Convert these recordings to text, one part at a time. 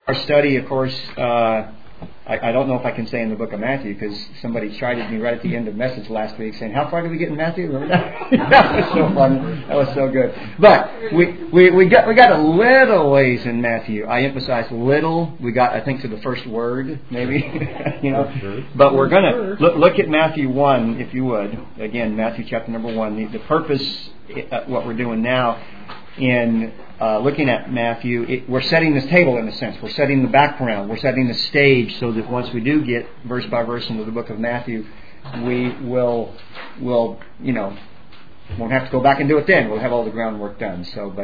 Our study, of course, I don't know if I can say in the book of Matthew, because somebody chided me right at the end of the message last week saying, how far did we get in Matthew? Remember that? That was so fun. That was so good. But we got a little ways in Matthew. I emphasize little. We got, I think, to the first word, maybe. But we're going to look at Matthew 1, if you would. Again, Matthew chapter number 1. The purpose, what we're doing now in looking at Matthew, we're setting this table in a sense. We're setting the background. We're setting the stage so that once we do get verse by verse into the book of Matthew, we will won't have to go back and do it then. We'll have all the groundwork done.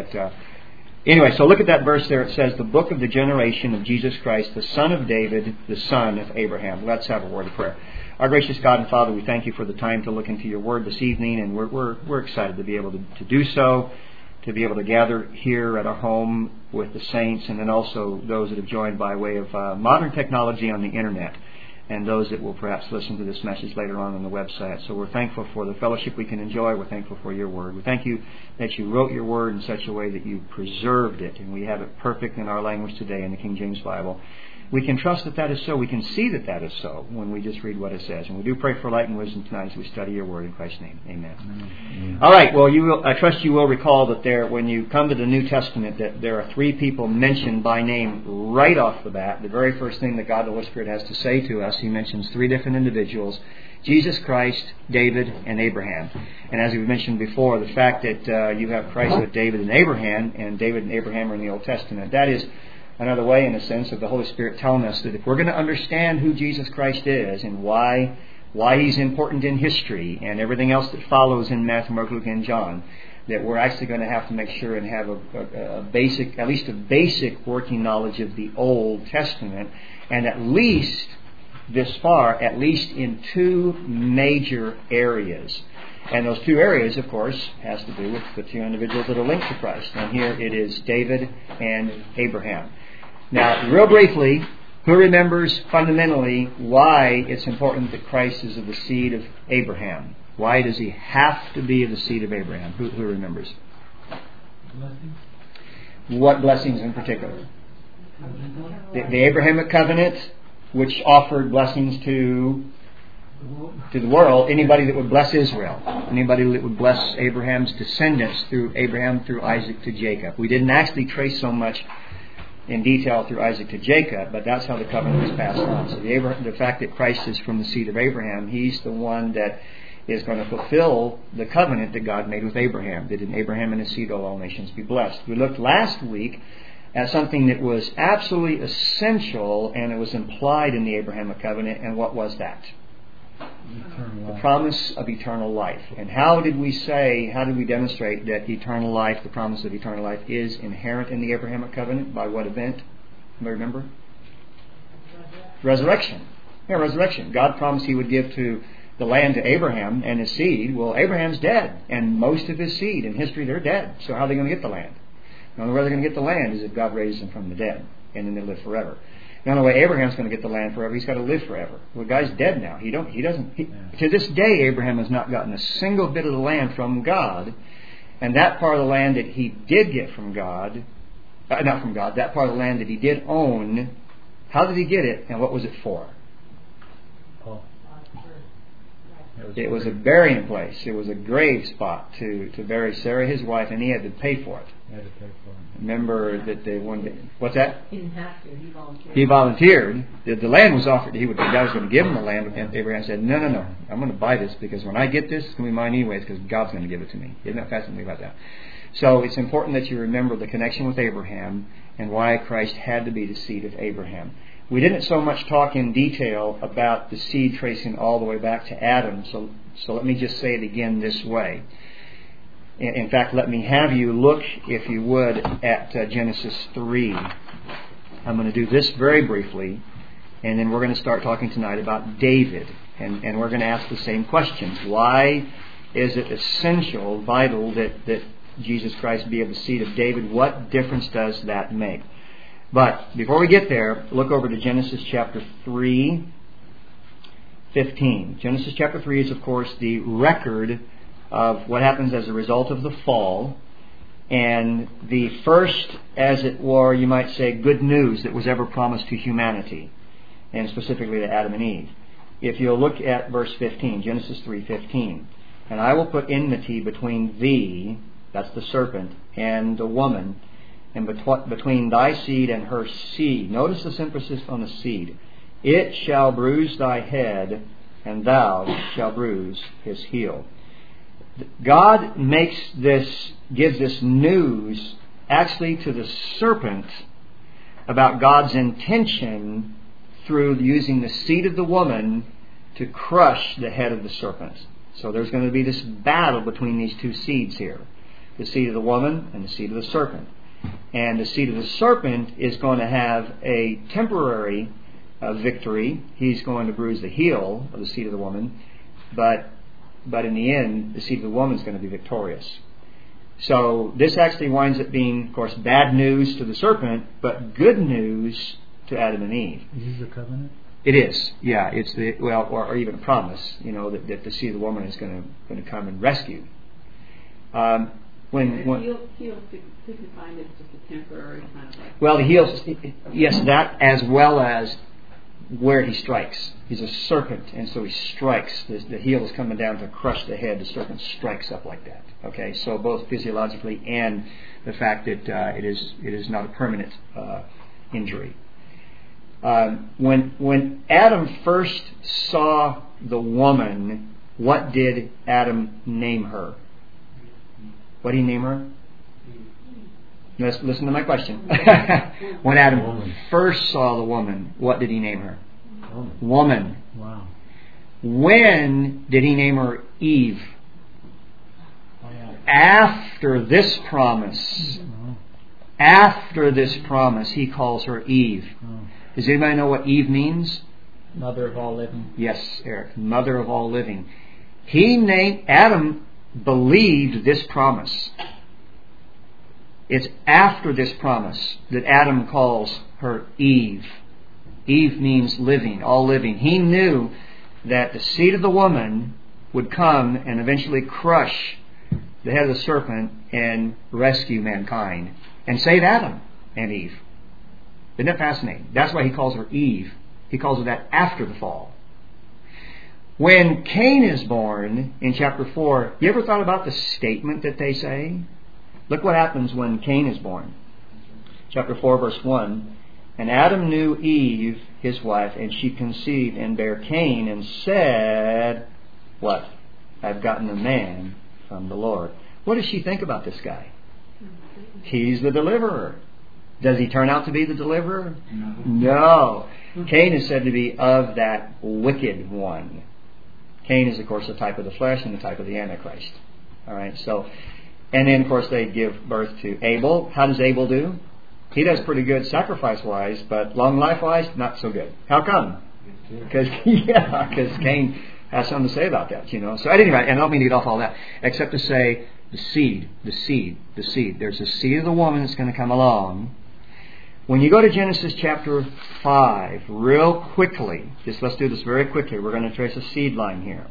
Anyway, so look at that verse there. It says, the book of the generation of Jesus Christ, the son of David, the son of Abraham. Let's have a word of prayer. Our gracious God and Father, we thank you for the time to look into your word this evening, and we're excited to be able to do so, to be able to gather here at our home with the saints, and then also those that have joined by way of modern technology on the internet, and those that will perhaps listen to this message later on the website. So we're thankful for the fellowship we can enjoy. We're thankful for your word. We thank you that you wrote your word in such a way that you preserved it, and we have it perfect in our language today in the King James Bible. We can trust that is so. We can see that is so when we just read what it says. And we do pray for light and wisdom tonight as we study your word in Christ's name. Amen. Amen. All right. Well, I trust you will recall that when you come to the New Testament, that there are three people mentioned by name right off the bat. The very first thing that God the Holy Spirit has to say to us, He mentions three different individuals: Jesus Christ, David, and Abraham. And as we mentioned before, the fact that you have Christ with David and Abraham, and David and Abraham are in the Old Testament, that is another way, in a sense, of the Holy Spirit telling us that if we're going to understand who Jesus Christ is and why He's important in history and everything else that follows in Matthew, Mark, Luke, and John, that we're actually going to have to make sure and have a basic working knowledge of the Old Testament, and at least in two major areas. And those two areas, of course, has to do with the two individuals that are linked to Christ. And here it is David and Abraham. Now, real briefly, who remembers fundamentally why it's important that Christ is of the seed of Abraham? Why does he have to be of the seed of Abraham? Who remembers? Blessings. What blessings in particular? The Abrahamic covenant, which offered blessings to the world. Anybody that would bless Israel. Anybody that would bless Abraham's descendants through Abraham, through Isaac to Jacob. We didn't actually trace so much in detail through Isaac to Jacob, but that's how the covenant was passed on. So the fact that Christ is from the seed of Abraham, He's the one that is going to fulfill the covenant that God made with Abraham, that in Abraham and his seed all nations be blessed. We looked last week at something that was absolutely essential, and it was implied in the Abrahamic covenant, and what was that? The promise of eternal life. And how did we demonstrate that eternal life, the promise of eternal life, is inherent in the Abrahamic covenant? By what event? Anybody remember? Resurrection. Yeah, resurrection. God promised He would give to the land to Abraham and his seed. Well, Abraham's dead, and most of his seed in history, they're dead. So how are they going to get the land? The only way they're going to get the land is if God raises them from the dead, and then they live forever. The only way Abraham's going to get the land forever, he's got to live forever. Well, the guy's dead now. To this day, Abraham has not gotten a single bit of the land from God. And that part of the land that he did get from God, that part of the land that he did own, how did he get it, and what was it for? It was a burying place. It was a grave spot to bury Sarah, his wife, and he had to pay for it. Remember that they wanted. What's that? He didn't have to. He volunteered. The land was offered. The guy was going to give him the land, and Abraham said, "No. I'm going to buy this because when I get this, it's going to be mine anyways because God's going to give it to me." Isn't that fascinating about that? So it's important that you remember the connection with Abraham and why Christ had to be the seed of Abraham. We didn't so much talk in detail about the seed tracing all the way back to Adam, so let me just say it again this way. In fact, let me have you look, if you would, at Genesis 3. I'm going to do this very briefly, and then we're going to start talking tonight about David, and we're going to ask the same questions. Why is it essential, vital, that Jesus Christ be of the seed of David? What difference does that make? But before we get there, look over to Genesis chapter 3, 15. Genesis chapter 3 is, of course, the record of what happens as a result of the fall. and the first, as it were, you might say, good news that was ever promised to humanity, and specifically to Adam and Eve. If you'll look at verse 15, Genesis 3:15, and I will put enmity between thee, that's the serpent, and the woman, and between thy seed and her seed. Notice this emphasis on the seed. It shall bruise thy head, and thou shalt bruise his heel. God gives this news actually to the serpent about God's intention through using the seed of the woman to crush the head of the serpent. So there's going to be this battle between these two seeds here. The seed of the woman and the seed of the serpent. And the seed of the serpent is going to have a temporary victory. He's going to bruise the heel of the seed of the woman. But in the end, the seed of the woman is going to be victorious. So this actually winds up being, of course, bad news to the serpent, but good news to Adam and Eve. Is this a covenant? It is, yeah. It's or even a promise, that the seed of the woman is going to come and rescue. Heel signifying it's just a temporary kind of like... Well, the heel, yes, that as well as where he strikes. He's a serpent, and so he strikes. The heel is coming down to crush the head. The serpent strikes up like that. Okay, so both physiologically and the fact that it is not a permanent injury. When Adam first saw the woman, what did Adam name her? What did he name her? Listen to my question. When Adam first saw the woman, what did he name her? Woman. Wow. When did he name her Eve? After this promise. After this promise, he calls her Eve. Does anybody know what Eve means? Mother of all living. Yes, Eric. Mother of all living. Adam believed this promise. It's after this promise that Adam calls her Eve. Eve means living, all living. He knew that the seed of the woman would come and eventually crush the head of the serpent and rescue mankind and save Adam and Eve. Isn't that fascinating? That's why he calls her Eve. He calls her that after the fall. When Cain is born in chapter 4, you ever thought about the statement that they say? Look what happens when Cain is born. Chapter 4, verse 1. And Adam knew Eve, his wife, and she conceived and bare Cain and said, what? I've gotten a man from the Lord. What does she think about this guy? He's the deliverer. Does he turn out to be the deliverer? No. Cain is said to be of that wicked one. Cain is, of course, a type of the flesh and a type of the Antichrist. All right, so... And then, of course, they give birth to Abel. How does Abel do? He does pretty good sacrifice-wise, but long life-wise, not so good. How come? Because Cain has something to say about that, So at any rate, and I don't mean to get off all that, except to say the seed. There's a seed of the woman that's going to come along. When you go to Genesis chapter 5, real quickly, let's do this very quickly. We're going to trace a seed line here.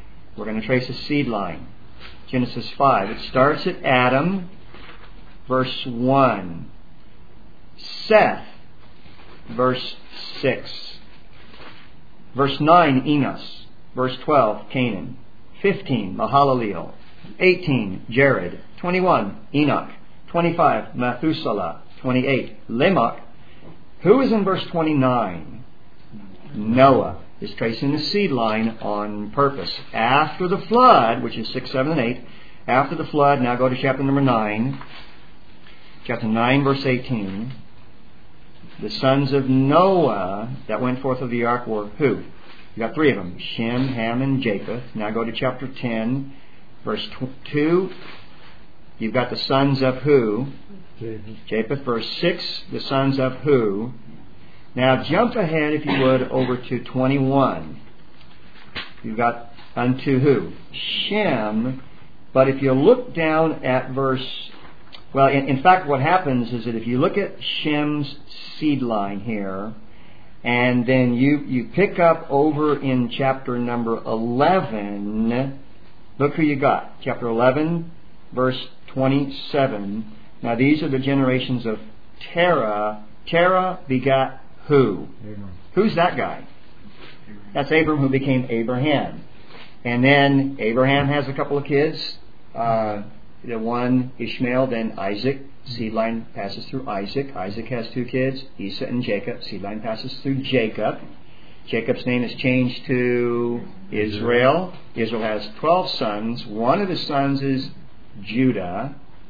Genesis 5. It starts at Adam, verse 1. Seth, verse 6. Verse 9, Enos. Verse 12, Canaan. 15, Mahalaleel. 18, Jared. 21, Enoch. 25, Methuselah. 28, Lamech. Who is in verse 29? Noah. Is tracing the seed line on purpose. After the flood, which is 6, 7, and 8, after the flood, now go to chapter number 9. Chapter 9, verse 18. The sons of Noah that went forth of the ark were who? You got 3 of them. Shem, Ham, and Japheth. Now go to chapter 10, verse 2. You've got the sons of who? Japheth. Verse 6, the sons of who? Now jump ahead, if you would, over to 21. You've got unto who? Shem. But if you look down at verse... Well, in fact, what happens is that if you look at Shem's seed line here, and then you pick up over in chapter number 11, look who you got. Chapter 11, verse 27. Now these are the generations of Terah. Terah begat who? Amen. Who's that guy? That's Abram, who became Abraham. And then Abraham has a couple of kids. The one, Ishmael, then Isaac. Seed line passes through Isaac. Isaac has 2 kids, Esau and Jacob. Seed line passes through Jacob. Jacob's name is changed to Israel. Israel has 12 sons. One of his sons is Judah.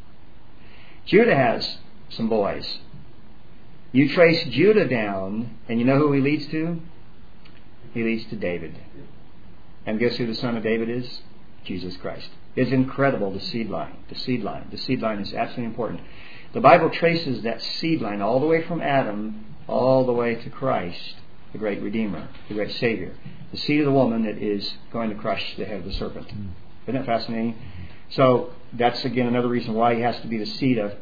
Judah has some boys. You trace Judah down, and you know who he leads to? He leads to David. And guess who the son of David is? Jesus Christ. It's incredible, the seed line. The seed line. The seed line is absolutely important. The Bible traces that seed line all the way from Adam, all the way to Christ, the great Redeemer, the great Savior. The seed of the woman that is going to crush the head of the serpent. Isn't that fascinating? So that's again another reason why he has to be the seed of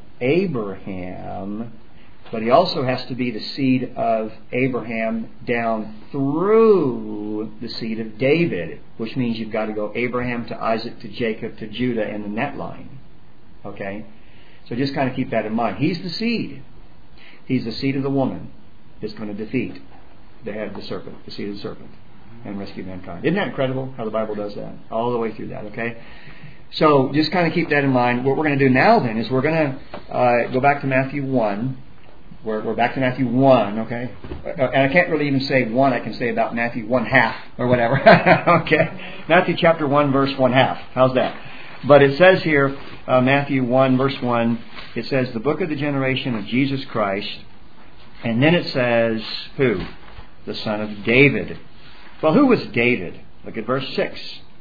Abraham, but he also has to be the seed of Abraham down through the seed of David, which means you've got to go Abraham to Isaac to Jacob to Judah and in that line. Okay? So just kind of keep that in mind. He's the seed. He's the seed of the woman that's going to defeat the head of the serpent, the seed of the serpent, and rescue mankind. Isn't that incredible how the Bible does that? All the way through that, okay? So just kind of keep that in mind. What we're going to do now then is we're going to go back to Matthew 1. We're back to Matthew 1, okay? And I can't really even say 1. I can say about Matthew 1/2 or whatever. Okay? Matthew chapter 1, verse 1/2. How's that? But it says here, Matthew 1, verse 1, it says, the book of the generation of Jesus Christ. And then it says, who? The son of David. Well, who was David? Look at verse 6.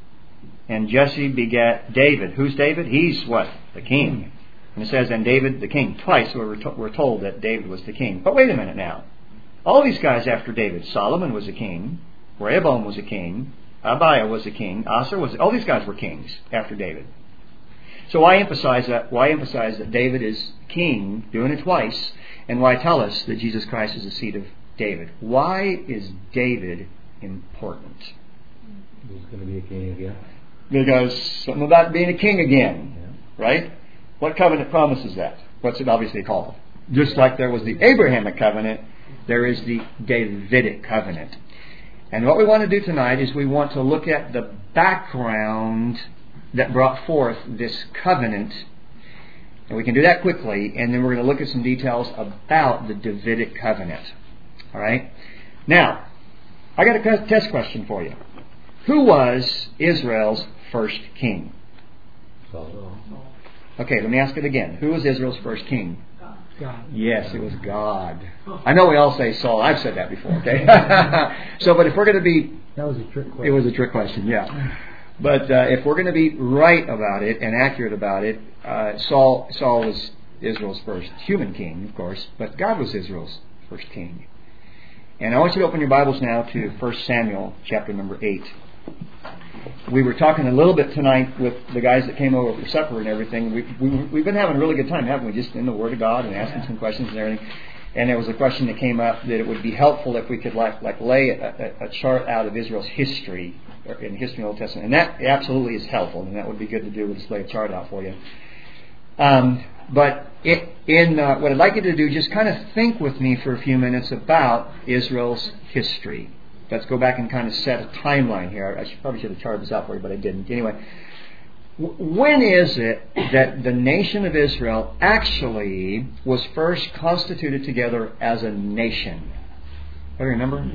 And Jesse begat David. Who's David? He's what? The king. And it says, and David the king. Twice we're told that David was the king. But wait a minute now. All these guys after David. Solomon was a king. Rehoboam was a king. Abiah was a king. Asa was... All these guys were kings after David. So why emphasize that? Why emphasize that David is king, doing it twice, and why tell us that Jesus Christ is the seed of David? Why is David important? He's going to be a king again. Because something about being a king again, right? What covenant promises that? What's it obviously called? Just like there was the Abrahamic covenant, there is the Davidic covenant. And what we want to do tonight is we want to look at the background that brought forth this covenant. And we can do that quickly, and then we're going to look at some details about the Davidic covenant. All right? Now, I got a test question for you. Who was Israel's first king? Saul. Okay, let me ask it again. Who was Israel's first king? God. Yes, it was God. I know we all say Saul. I've said that before, okay? So, but if we're going to be... That was a trick question. It was a trick question, yeah. But if we're going to be right about it and accurate about it, Saul was Israel's first human king, of course, but God was Israel's first king. And I want you to open your Bibles now to 1 Samuel chapter number 8. We were talking a little bit tonight with the guys that came over for supper and everything. We've been having a really good time, haven't we? Just in the Word of God and asking some questions and everything. And there was a question that came up that it would be helpful if we could like lay a chart out of Israel's history in history in the Old Testament. And that absolutely is helpful, and that would be good to do. We'll just lay a chart out for you. But what I'd like you to do, just kind of think with me for a few minutes about Israel's history. Let's go back and kind of set a timeline here. I probably should have charted this out for you, but I didn't. Anyway, when is it that the nation of Israel actually was first constituted together as a nation? Do you remember?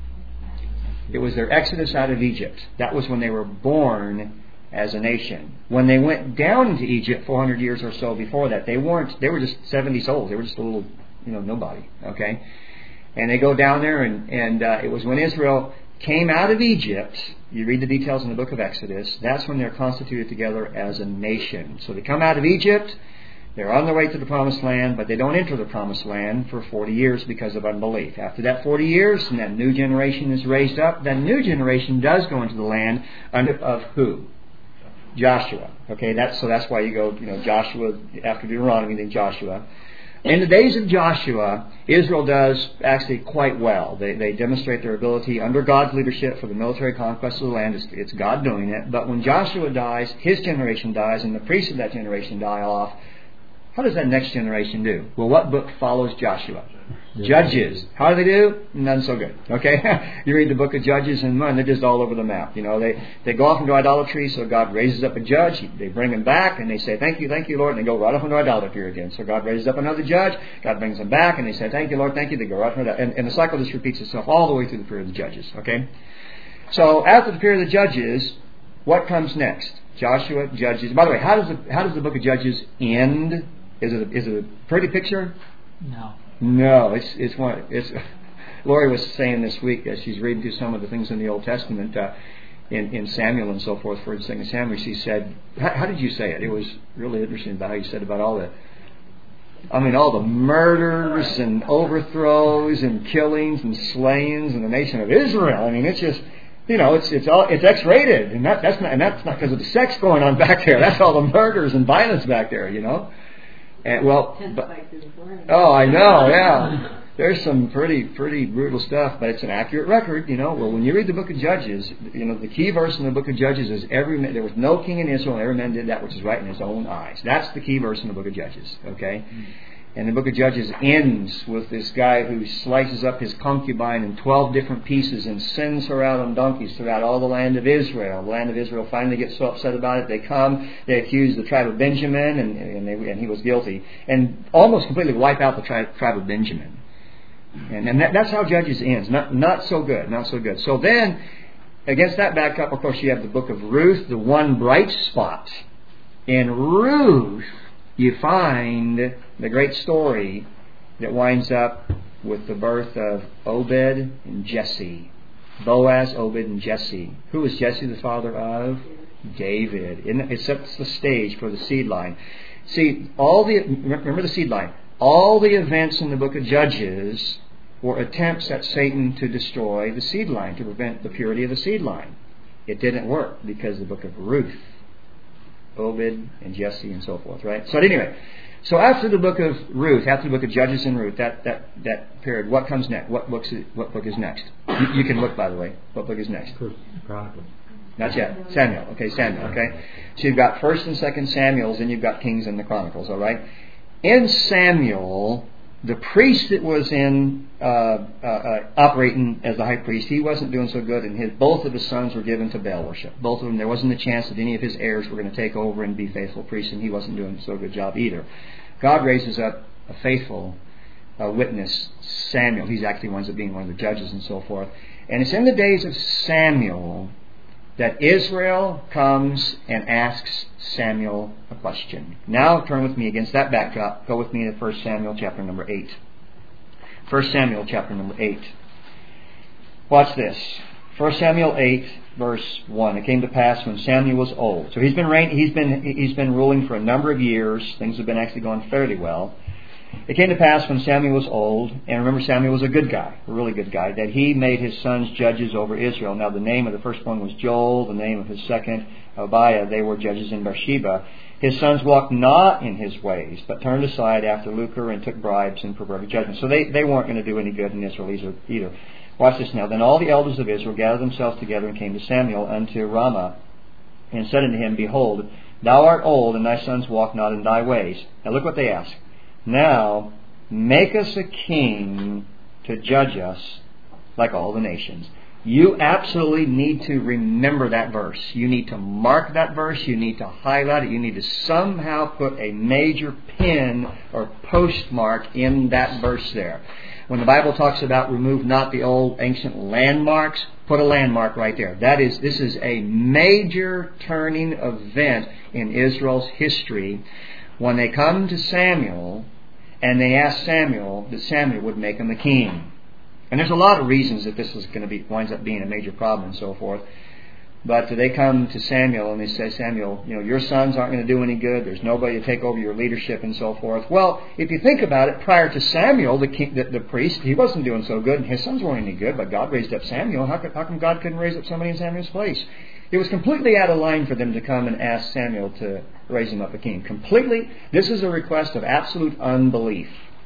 It was their exodus out of Egypt. That was when they were born as a nation. When they went down into Egypt 400 years or so before that, they were just 70 souls. They were just a little, nobody. Okay? And they go down there, and it was when Israel came out of Egypt. You read the details in the book of Exodus. That's when they're constituted together as a nation. So they come out of Egypt. They're on their way to the Promised Land, but they don't enter the Promised Land for 40 years because of unbelief. After that 40 years, and that new generation is raised up, that new generation does go into the land of who? Joshua. Okay, that's why you go, Joshua after Deuteronomy, then Joshua. In the days of Joshua, Israel does actually quite well. They demonstrate their ability under God's leadership for the military conquest of the land. It's God doing it. But when Joshua dies, his generation dies, and the priests of that generation die off. How does that next generation do? Well, what book follows Joshua? Judges. How do they do? None so good. Okay? You read the book of Judges and man, they're just all over the map. They go off into idolatry, so God raises up a judge. They bring him back and they say, thank you, Lord, and they go right off into idolatry again. So God raises up another judge, God brings them back and they say, thank you, Lord, thank you. They go right into and the cycle just repeats itself all the way through the period of the Judges. Okay? So after the period of the Judges, what comes next? Joshua, Judges. By the way, how does the book of Judges end? Is it a pretty picture? No, it's one. Lori was saying this week as she's reading through some of the things in the Old Testament, in Samuel and so forth, for instance, Samuel, she said, how did you say it? It was really interesting about how you said about all the murders and overthrows and killings and slayings in the nation of Israel. I mean, it's just, it's X-rated, and that's not because of the sex going on back there. That's all the murders and violence back there, And, I know, yeah. There's some pretty brutal stuff, but it's an accurate record, Well, when you read the book of Judges, the key verse in the book of Judges is there was no king in Israel, and every man did that which is right in his own eyes. That's the key verse in the book of Judges, okay? And the book of Judges ends with this guy who slices up his concubine in 12 different pieces and sends her out on donkeys throughout all the land of Israel. The land of Israel finally gets so upset about it, they accuse the tribe of Benjamin, and he was guilty, and almost completely wipe out the tribe of Benjamin. And that's how Judges ends. Not so good. So then, against that backdrop, of course, you have the book of Ruth, the one bright spot. In Ruth, you find the great story that winds up with the birth of Obed and Jesse. Boaz, Obed, and Jesse. Who was Jesse the father of? David. It sets the stage for the seed line. See, remember the seed line. All the events in the book of Judges were attempts at Satan to destroy the seed line, to prevent the purity of the seed line. It didn't work because the book of Ruth, Obed and Jesse and so forth, right? So anyway, after the book of Ruth, after the book of Judges and Ruth, that period, what comes next? What book is next? You can look, by the way. What book is next? First Chronicles. Not yet. Samuel. Okay, Samuel. Okay. So you've got 1st and 2nd Samuels, and you've got Kings and the Chronicles. All right. In Samuel, the priest that was operating as the high priest, he wasn't doing so good, and both of his sons were given to Baal worship. Both of them. There wasn't a chance that any of his heirs were going to take over and be faithful priests, and he wasn't doing so good job either. God raises up a faithful witness, Samuel. He's actually winds up being one of the judges and so forth. And it's in the days of Samuel that Israel comes and asks Samuel a question. Now turn with me against that backdrop. Go with me to 1 Samuel chapter number 8. 1 Samuel chapter number 8. Watch this. 1 Samuel 8 verse 1. It came to pass when Samuel was old. So he's been ruling for a number of years. Things have been actually going fairly well. It came to pass when Samuel was old, and remember Samuel was a good guy, a really good guy, that he made his sons judges over Israel. Now the name of the first one was Joel, the name of his second, Abiah. They were judges in Beersheba. His sons walked not in his ways, but turned aside after lucre and took bribes and perverted judgment. So they weren't going to do any good in Israel either. Watch this now. Then all the elders of Israel gathered themselves together and came to Samuel unto Ramah, and said unto him, Behold, thou art old, and thy sons walk not in thy ways. Now look what they ask. Now, make us a king to judge us like all the nations. You absolutely need to remember that verse. You need to mark that verse. You need to highlight it. You need to somehow put a major pin or postmark in that verse there. When the Bible talks about remove not the old ancient landmarks, put a landmark right there. This is a major turning event in Israel's history. When they come to Samuel, and they ask Samuel that Samuel would make him a king. And there's a lot of reasons that this is going to winds up being a major problem and so forth. But they come to Samuel and they say, Samuel, your sons aren't going to do any good. There's nobody to take over your leadership and so forth. Well, if you think about it, prior to Samuel, the priest, he wasn't doing so good, and his sons weren't any good. But God raised up Samuel. How come God couldn't raise up somebody in Samuel's place? It was completely out of line for them to come and ask Samuel to raise him up a king. Completely. This is a request of absolute unbelief.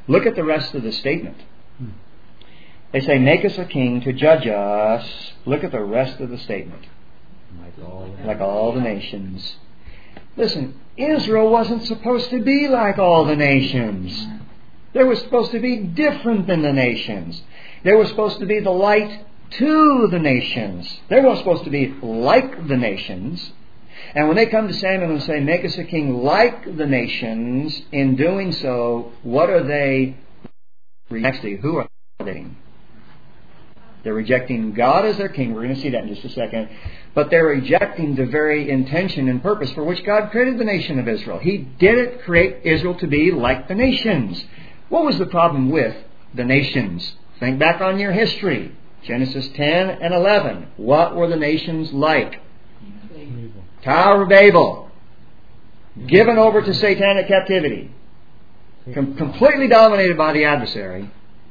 Look at the rest of the statement. They say, make us a king to judge us. Look at the rest of the statement. Like all the nations. Listen, Israel wasn't supposed to be like all the nations. They were supposed to be different than the nations. They were supposed to be the light to the nations. They weren't supposed to be like the nations. And when they come to Samuel and say, make us a king like the nations, in doing so, what are they? Actually, who are they? They're rejecting God as their king. We're going to see that in just a second. But they're rejecting the very intention and purpose for which God created the nation of Israel. He didn't create Israel to be like the nations. What was the problem with the nations? Think back on your history. Genesis 10 and 11. What were the nations like? Tower of Babel. Given over to satanic captivity. Completely dominated by the adversary.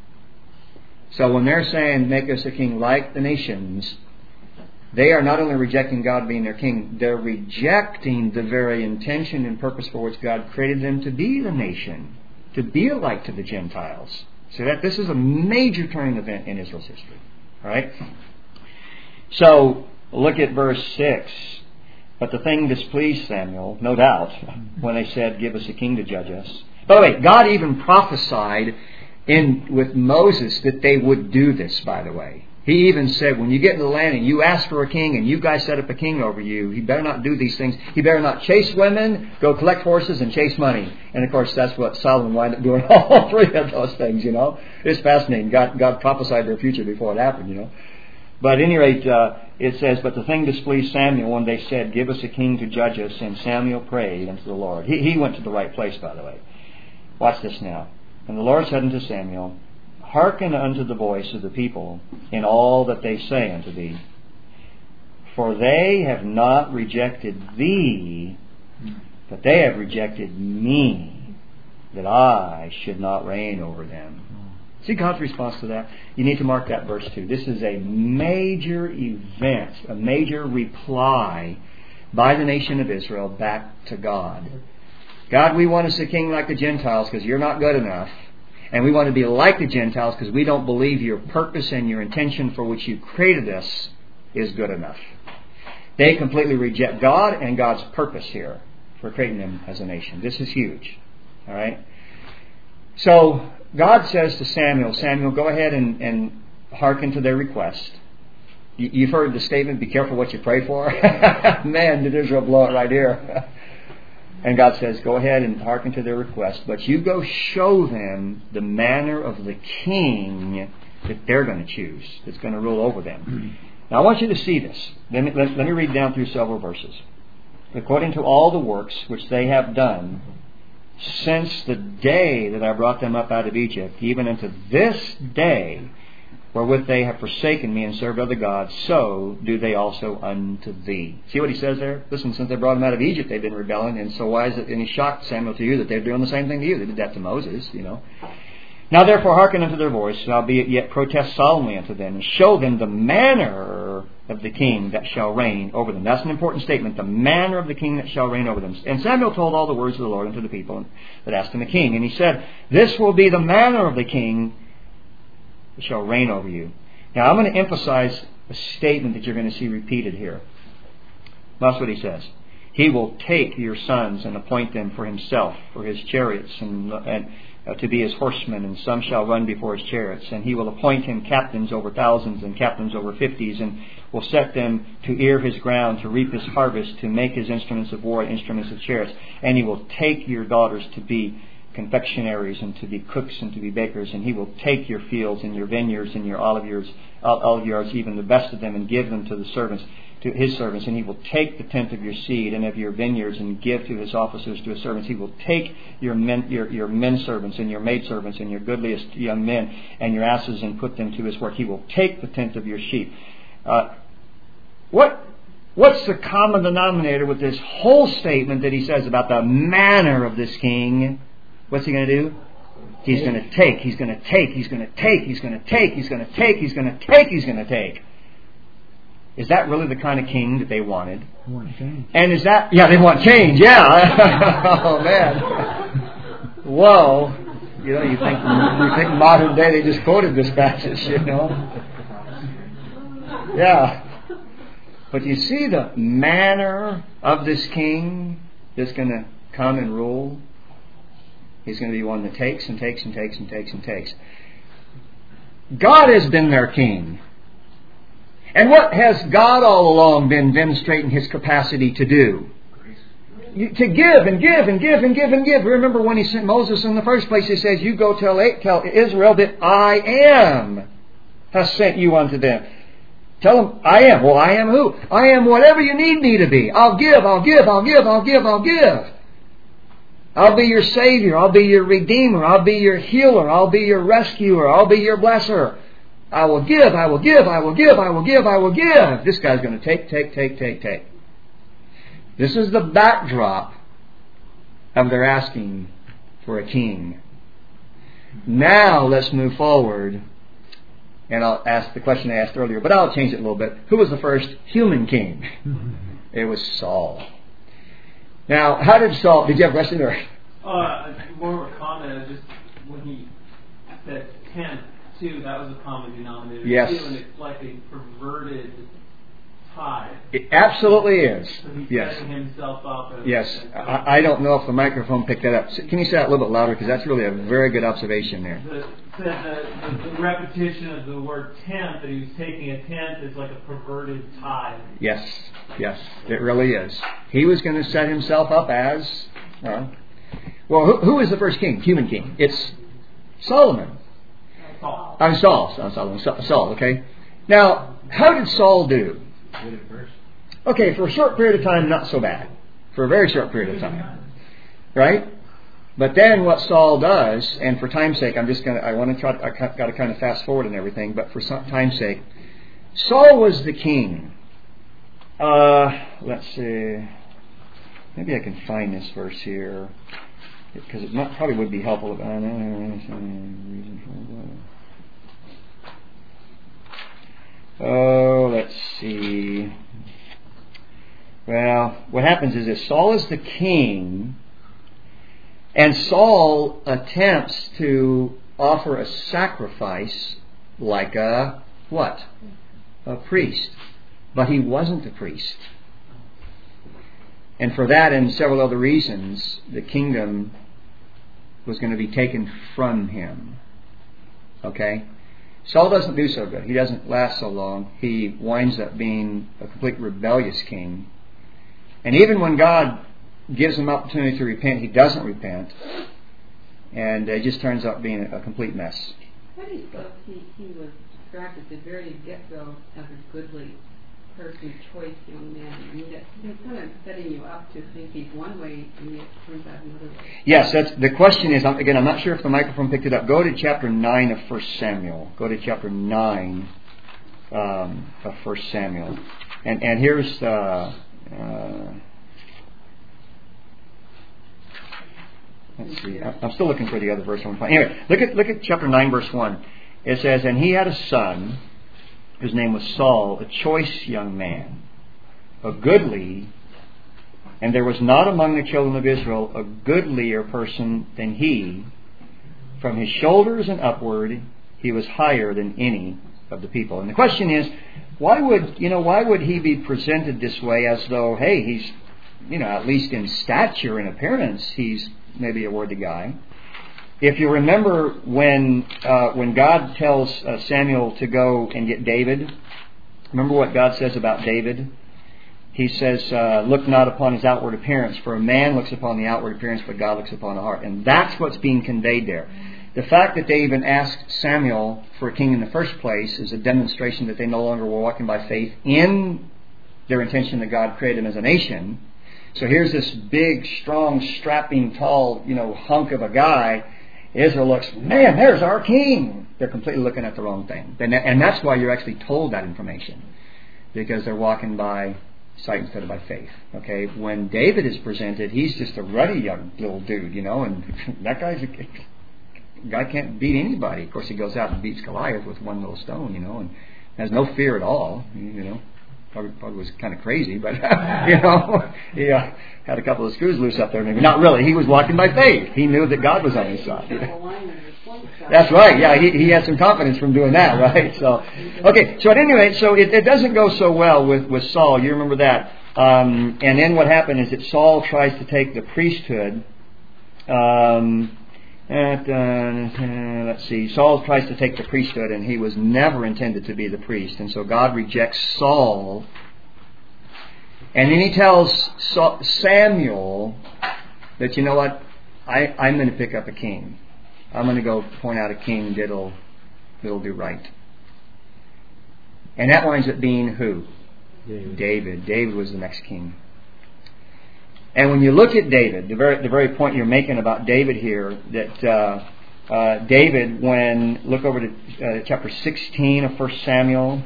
So when they're saying, make us a king like the nations, they are not only rejecting God being their king, they're rejecting the very intention and purpose for which God created them to be the nation, to be a light to the Gentiles. So that this is a major turning event in Israel's history. All right? So look at verse 6. But the thing displeased Samuel, no doubt, when they said, give us a king to judge us. By the way, God even prophesied with Moses that they would do this, by the way. He even said, when you get into the land and you ask for a king and you guys set up a king over you, he better not do these things. He better not chase women, go collect horses, and chase money. And of course, that's what Solomon wound up doing, all three of those things, you know. It's fascinating. God prophesied their future before it happened, you know. But at any rate, it says, but the thing displeased Samuel when they said, give us a king to judge us. And Samuel prayed unto the Lord. He went to the right place, by the way. Watch this now. And the Lord said unto Samuel, hearken unto the voice of the people in all that they say unto thee. For they have not rejected thee, but they have rejected me, that I should not reign over them. See God's response to that? You need to mark that verse 2. This is a major event, a major reply by the nation of Israel back to God. God, we want us a king like the Gentiles because you're not good enough. And we want to be like the Gentiles because we don't believe your purpose and your intention for which you created us is good enough. They completely reject God and God's purpose here for creating them as a nation. This is huge. All right? So God says to Samuel, Samuel, go ahead and hearken to their request. You've heard the statement, be careful what you pray for. Man, did Israel blow it right here. And God says, go ahead and hearken to their request, but you go show them the manner of the king that they're going to choose, that's going to rule over them. Now I want you to see this. Let me read down through several verses. According to all the works which they have done, since the day that I brought them up out of Egypt, even unto this day, wherewith they have forsaken me and served other gods, so do they also unto thee. See what he says there? Listen, since they brought them out of Egypt, they've been rebelling, and so why is it any shock, Samuel, to you that they're doing the same thing to you? They did that to Moses, you know. Now therefore hearken unto their voice, albeit yet protest solemnly unto them, and show them the manner of the king that shall reign over them. That's an important statement, the manner of the king that shall reign over them. And Samuel told all the words of the Lord unto the people that asked him a king. And he said, this will be the manner of the king that shall reign over you. Now I'm going to emphasize a statement that you're going to see repeated here. That's what he says. He will take your sons and appoint them for himself, for his chariots, and to be his horsemen, and some shall run before his chariots. And he will appoint him captains over thousands and captains over 50s, and will set them to ear his ground, to reap his harvest, to make his instruments of war instruments of chariots. And he will take your daughters to be confectionaries, and to be cooks, and to be bakers. And he will take your fields and your vineyards and your olive yards, even the best of them, and give them to the servants, to his servants. And he will take the tenth of your seed and of your vineyards, and give to his officers, to his servants. He will take your men servants and your maid servants and your goodliest young men and your asses, and put them to his work. He will take the tenth of your sheep. What's the common denominator with this whole statement that he says about the manner of this king? What's he going to do? He's going to take, he's going to take, he's going to take, he's going to take, he's going to take, he's going to take, he's going to take. Is that really the kind of king that they wanted? They want change. And is that... Yeah, they want change, yeah. Oh, man. Whoa. You know, you think modern day they just quoted this passage, you know. Yeah. But you see the manner of this king that's going to come and rule? He's going to be one that takes and takes and takes and takes and takes. God has been their king. And what has God all along been demonstrating His capacity to do? To give and give and give and give and give. Remember when He sent Moses in the first place, He says, you go tell Israel that I am has sent you unto them. Tell them, I am. Well, I am who? I am whatever you need me to be. I'll give, I'll give, I'll give, I'll give, I'll give. I'll be your Savior. I'll be your Redeemer. I'll be your healer. I'll be your rescuer. I'll be your blesser. I will give, I will give, I will give, I will give, I will give. This guy's going to take. This is the backdrop of their asking for a king. Now let's move forward. And I'll ask the question I asked earlier, but I'll change it a little bit. Who was the first human king? It was Saul. Now, how did Saul... Did you have a question? Or? More of a comment. Just when he said 10, too, that was a common denominator. Yes. Too, and it's like a perverted tithe. It absolutely is. So he's yes. setting himself up. Yes. I don't know if the microphone picked that up. Can you say that a little bit louder? Because that's really a very good observation there. The repetition of the word tenth, that he was taking a tenth, is like a perverted tithe. Yes. Yes. It really is. He was going to set himself up as... well, who is the first king? Human king. It's Solomon. Saul, okay? Now, how did Saul do? Okay, for a short period of time, not so bad. For a very short period of time. Right? But then what Saul does, and for time's sake, I got to kind of fast forward and everything, but for time's sake, Saul was the king. Let's see. Maybe I can find this verse here, because it probably would be helpful. Let's see. Well, what happens is this. Saul is the king, and Saul attempts to offer a sacrifice like a what? A priest. But he wasn't a priest. And for that and several other reasons, the kingdom was going to be taken from him. Okay? Saul doesn't do so good. He doesn't last so long. He winds up being a complete rebellious king. And even when God gives him opportunity to repent, he doesn't repent. And it just turns out being a complete mess. How do you suppose he was described at the very get-go as a goodly person, choice young man? I mean, he's kind of setting you up to think he's one way, and yet it turns out another way. Yes, the question is, again, I'm not sure if the microphone picked it up. Go to chapter 9 of 1 Samuel. Go to chapter 9 of 1 Samuel. And here's... let's see. I'm still looking for the other verse. Anyway, look at chapter 9, verse 1. It says, "And he had a son, whose name was Saul, a choice young man, a goodly, and there was not among the children of Israel a goodlier person than he. From his shoulders and upward, he was higher than any of the people." And the question is, why would he be presented this way, as though, hey, he's, at least in stature and appearance, he's maybe a worthy guy? If you remember when God tells Samuel to go and get David, remember what God says about David? He says, "Look not upon his outward appearance, for a man looks upon the outward appearance, but God looks upon the heart." And that's what's being conveyed there. The fact that they even asked Samuel for a king in the first place is a demonstration that they no longer were walking by faith in their intention that God created them as a nation. So here's this big, strong, strapping, tall, hunk of a guy. Israel looks, man, there's our king. They're completely looking at the wrong thing. And that's why you're actually told that information. Because they're walking by sight instead of by faith. Okay? When David is presented, he's just a ruddy young little dude, and that guy can't beat anybody. Of course, he goes out and beats Goliath with one little stone, and has no fear at all, Probably was kind of crazy, but he had a couple of screws loose up there. Maybe not really. He was walking by faith. He knew that God was on his side. That's right. Yeah, he had some confidence from doing that, right? So, okay. So at any rate, so it doesn't go so well with Saul. You remember that. And then what happened is that Saul tries to take the priesthood. Let's see. Saul tries to take the priesthood, and he was never intended to be the priest. And so God rejects Saul. And then he tells Samuel that, you know what, I'm going to pick up a king. I'm going to go point out a king that'll do right. And that winds up being who? David. David was the next king. And when you look at David, the very point you're making about David here, that David, look over to chapter 16 of 1 Samuel.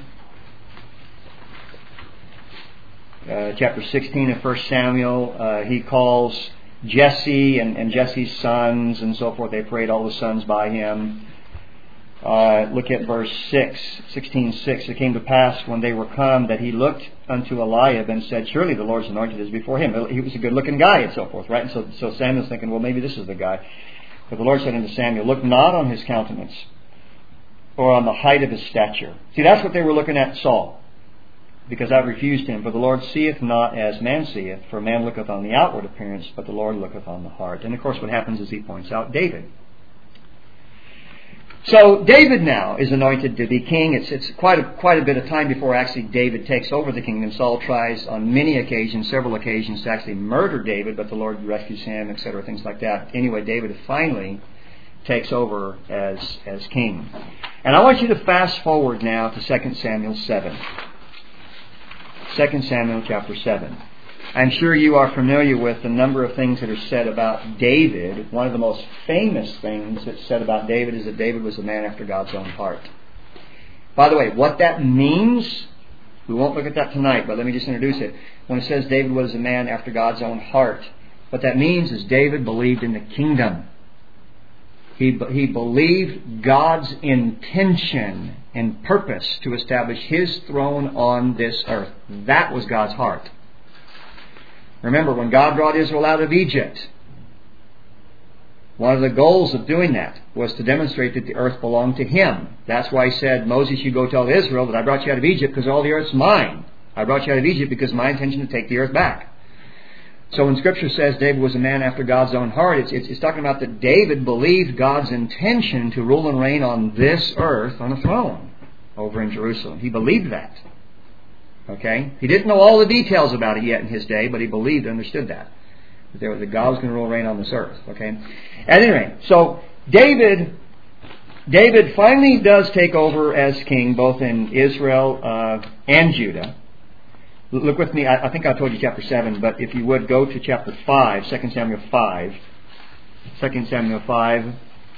Chapter 16 of 1 Samuel, he calls Jesse and Jesse's sons and so forth. They parade all the sons by him. Look at verse 16:6. It came to pass when they were come that he looked unto Eliab and said, surely the Lord's anointed is before him. He was a good looking guy and so forth, right? And so Samuel's thinking, well, maybe this is the guy. But the Lord said unto Samuel, look not on his countenance or on the height of his stature. See, that's what they were looking at Saul, because I refused him. For the Lord seeth not as man seeth, for man looketh on the outward appearance, but the Lord looketh on the heart. And of course what happens is he points out David. So David now is anointed to be king. It's quite a bit of time before actually David takes over the kingdom. Saul tries on many occasions, several occasions, to actually murder David, but the Lord rescues him, etc., things like that. Anyway, David finally takes over as king. And I want you to fast forward now to 2 Samuel 7. 2 Samuel chapter 7. I'm sure you are familiar with the number of things that are said about David. One of the most famous things that's said about David is that David was a man after God's own heart. By the way, what that means, we won't look at that tonight, but let me just introduce it. When it says David was a man after God's own heart, what that means is David believed in the kingdom. He believed God's intention and purpose to establish His throne on this earth. That was God's heart. Remember, when God brought Israel out of Egypt, one of the goals of doing that was to demonstrate that the earth belonged to Him. That's why He said, Moses, you go tell Israel that I brought you out of Egypt because all the earth's mine. I brought you out of Egypt because my intention to take the earth back. So when Scripture says David was a man after God's own heart, it's talking about that David believed God's intention to rule and reign on this earth on a throne over in Jerusalem. He believed that. Okay? He didn't know all the details about it yet in his day, but he believed and understood that God was going to rule and reign on this earth. Okay? At any rate, so David finally does take over as king both in Israel and Judah. Look with me, I think I told you chapter 7, but if you would go to chapter 5, 2 Samuel 5. 2 Samuel 5,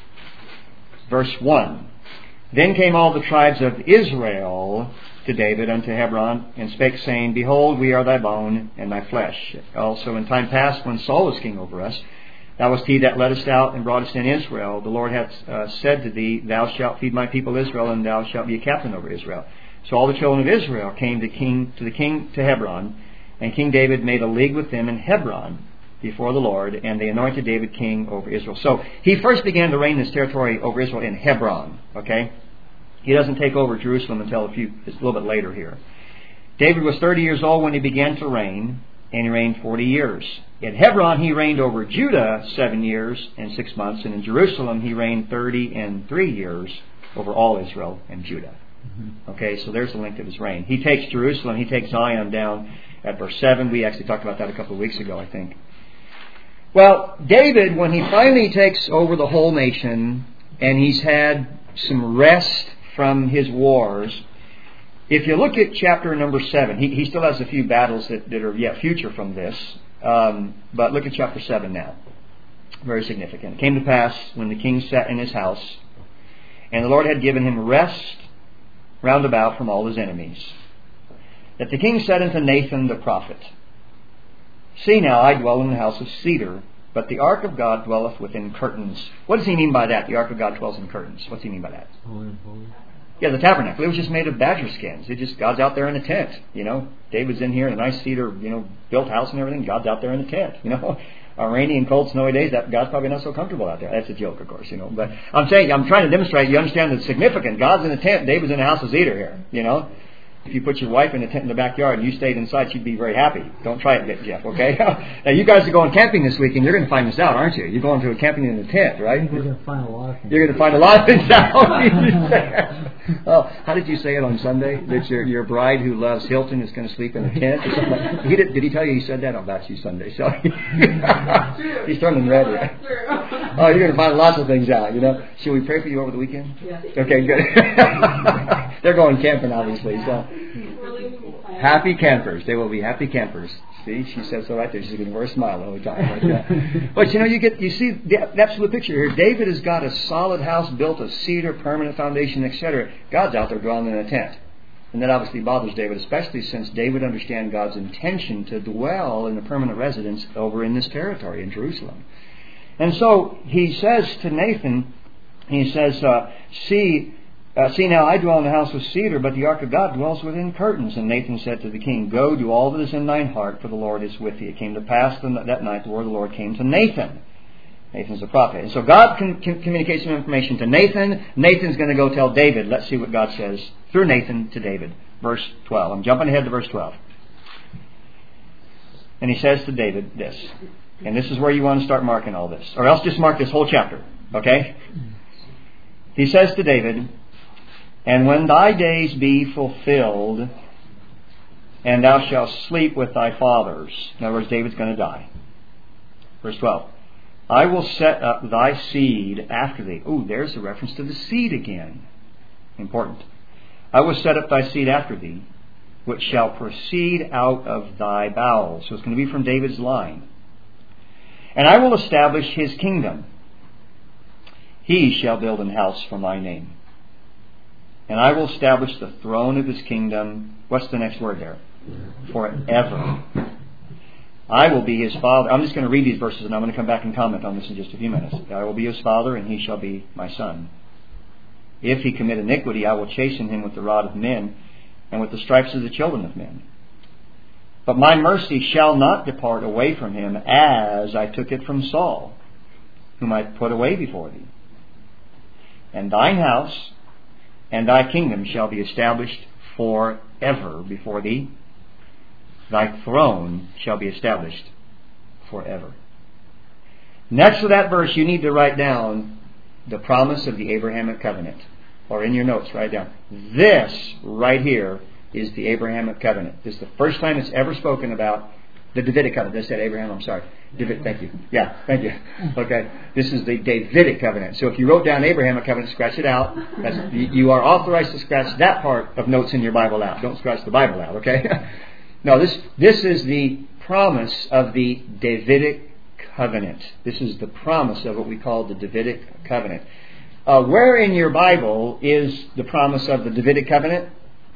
verse 1. Then came all the tribes of Israel to David unto Hebron, and spake, saying, Behold, we are thy bone and thy flesh. Also in time past, when Saul was king over us, thou wast he that leddest out and broughtest in Israel. The Lord hath said to thee, Thou shalt feed my people Israel, and thou shalt be a captain over Israel. So all the children of Israel came to the king to Hebron, and King David made a league with them in Hebron before the Lord, and they anointed David king over Israel. So he first began to reign this territory over Israel in Hebron. Okay? He doesn't take over Jerusalem until it's a little bit later here. David was 30 years old when he began to reign, and he reigned 40 years. In Hebron, he reigned over Judah 7 years and 6 months, and in Jerusalem, he reigned 33 years over all Israel and Judah. Okay, so there's the length of his reign. He takes Jerusalem, he takes Zion down at verse 7. We actually talked about that a couple of weeks ago, I think. Well, David, when he finally takes over the whole nation, and he's had some rest from his wars, if you look at chapter number 7, he still has a few battles that are yet future from this, but look at chapter 7 now. Very significant. It came to pass when the king sat in his house, and the Lord had given him rest round about from all his enemies, that the king said unto Nathan the prophet, See now, I dwell in the house of cedar, but the ark of God dwelleth within curtains. What does he mean by that? The ark of God dwells in curtains. What's he mean by that? Yeah, the tabernacle. It was just made of badger skins. God's out there in a tent, David's in here in a nice cedar, built house and everything. God's out there in a tent, On rainy and cold, snowy days, that God's probably not so comfortable out there. That's a joke, of course, But I'm trying to demonstrate, you understand the significance. God's in a tent, David's in a house of cedar here, If you put your wife in a tent in the backyard and you stayed inside, she'd be very happy. Don't try it, Jeff, okay? Now, you guys are going camping this weekend. You're going to find this out, aren't you? You're going to a camping in a tent, right? We're going to find a lot of things. You're going to find a lot of things out. Oh, how did you say it on Sunday? That your bride who loves Hilton is going to sleep in a tent or something like that? Did he tell you he said that about you Sunday? So he's turning red here. Oh, you're going to find lots of things out, Should we pray for you over the weekend? Yes. Okay, good. They're going camping, obviously, so. Happy campers. They will be happy campers. See, she says so right there. She's going to wear a smile all the time. But you see the absolute picture here. David has got a solid house built of cedar, permanent foundation, etc. God's out there dwelling in a tent. And that obviously bothers David, especially since David understands God's intention to dwell in a permanent residence over in this territory in Jerusalem. And so he says to Nathan, See now, I dwell in a house of cedar, but the ark of God dwells within curtains. And Nathan said to the king, Go, do all that is in thine heart, for the Lord is with thee. It came to pass that night the word of the Lord came to Nathan. Nathan's the prophet. And so God communicates some information to Nathan. Nathan's going to go tell David. Let's see what God says through Nathan to David. Verse 12. I'm jumping ahead to verse 12. And he says to David this. And this is where you want to start marking all this. Or else just mark this whole chapter. Okay? He says to David, And when thy days be fulfilled, and thou shalt sleep with thy fathers. In other words, David's going to die. Verse 12. I will set up thy seed after thee. Ooh, there's a reference to the seed again. Important. I will set up thy seed after thee, which shall proceed out of thy bowels. So it's going to be from David's line. And I will establish his kingdom. He shall build an house for my name. And I will establish the throne of his kingdom. What's the next word there? Forever. I will be his father. I'm just going to read these verses and I'm going to come back and comment on this in just a few minutes. I will be his father and he shall be my son. If he commit iniquity, I will chasten him with the rod of men and with the stripes of the children of men. But my mercy shall not depart away from him, as I took it from Saul, whom I put away before thee. And thine house and thy kingdom shall be established forever before thee. Thy throne shall be established forever. Next to that verse, you need to write down the promise of the Abrahamic covenant. Or in your notes, write down. This right here is the Abrahamic covenant. This is the first time it's ever spoken about. The Davidic covenant. I said Abraham, I'm sorry. David, thank you. Yeah, thank you. Okay. This is the Davidic covenant. So if you wrote down Abrahamic covenant, scratch it out. You are authorized to scratch that part of notes in your Bible out. Don't scratch the Bible out, okay? No, this is the promise of the Davidic covenant. This is the promise of what we call the Davidic covenant. Where in your Bible is the promise of the Davidic covenant?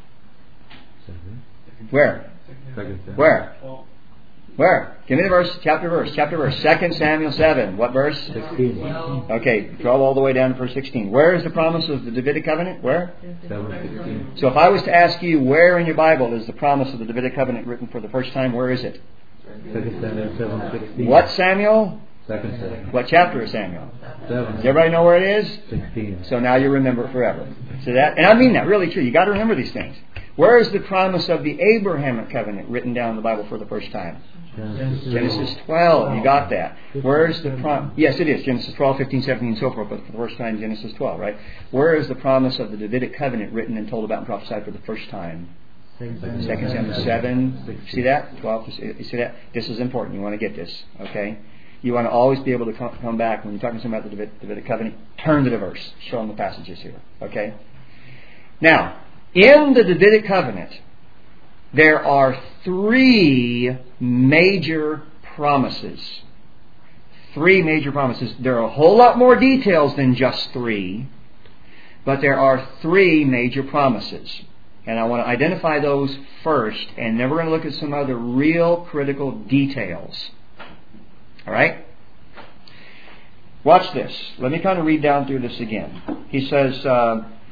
Where? Where? Where? Give me the verse, chapter verse. 2 Samuel 7. What verse? 16. Okay, draw all the way down to verse 16. Where is the promise of the Davidic covenant? Where? 7:16. So if I was to ask you where in your Bible is the promise of the Davidic covenant written for the first time, where is it? 2 Samuel 7:16. What Samuel? 2 Samuel. What chapter of Samuel? 7. Does everybody know where it is? 16. So now you remember it forever. So that, and I mean that really true. You got to remember these things. Where is the promise of the Abrahamic covenant written down in the Bible for the first time? Genesis 12. You got that. Where is the promise? Yes, it is. Genesis 12, 15, 17, and so forth. But for the first time, Genesis 12, right? Where is the promise of the Davidic covenant written and told about and prophesied for the first time? 2 Samuel 7. See that? 12. You see that? This is important. You want to get this. Okay? You want to always be able to come back when you're talking to somebody about the Davidic covenant. Turn to the verse. Show them the passages here. Okay? Now, in the Davidic covenant, there are 3 major promises. 3 major promises. There are a whole lot more details than just 3, but there are 3 major promises. And I want to identify those first, and then we're going to look at some other real critical details. All right? Watch this. Let me kind of read down through this again. He says,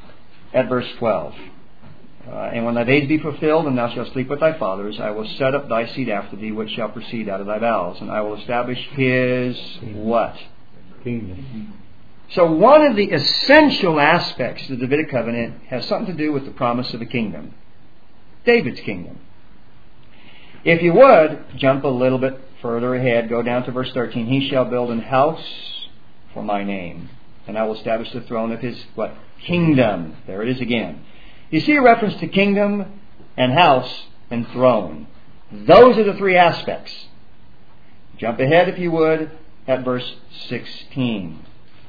at verse 12. And when thy days be fulfilled, and thou shalt sleep with thy fathers, I will set up thy seed after thee, which shall proceed out of thy bowels. And I will establish his what? Kingdom. So one of the essential aspects of the Davidic covenant has something to do with the promise of a kingdom. David's kingdom. If you would, jump a little bit further ahead, go down to verse 13. He shall build an house for my name, and I will establish the throne of his what? Kingdom. There it is again. You see a reference to kingdom and house and throne. Those are the three aspects. Jump ahead, if you would, at verse 16.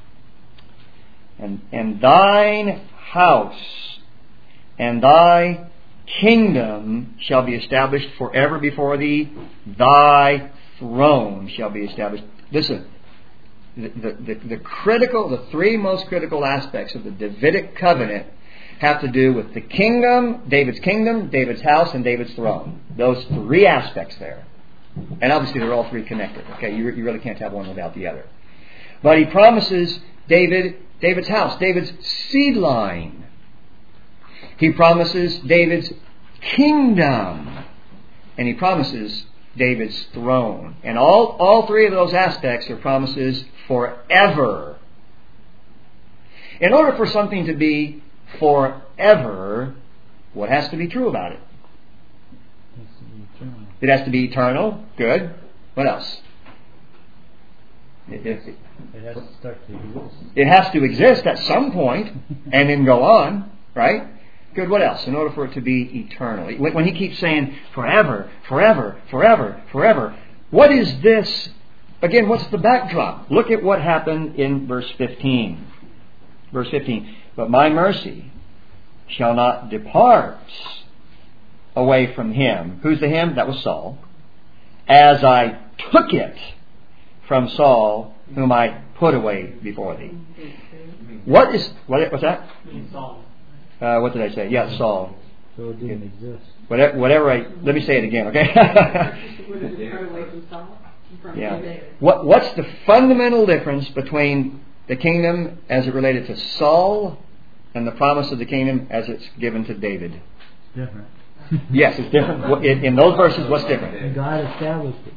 And thine house and thy kingdom shall be established forever before thee. Thy throne shall be established. Listen, the three most critical aspects of the Davidic covenant have to do with the kingdom, David's house, and David's throne. Those three aspects there. And obviously they're all three connected. Okay, you really can't have one without the other. But he promises David's house, David's seed line. He promises David's kingdom. And he promises David's throne. And all three of those aspects are promises forever. In order for something to be forever, what has to be true about it? It has to be eternal. Good. What else? It has to start to exist. It has to exist at some point and then go on, right? Good. What else? In order for it to be eternal. When he keeps saying forever, forever, forever, forever, what is this? Again, what's the backdrop? Look at what happened in verse 15. Verse 15. But my mercy shall not depart away from him. Who's the him? That was Saul. As I took it from Saul, whom I put away before thee. What's that? Saul. What did I say? Yeah, Saul. So it didn't exist. Let me say it again, okay? Yeah. What's the fundamental difference between the kingdom as it related to Saul and the promise of the kingdom as it's given to David? Different. Yes, it's different. In those verses, what's different? And God established it.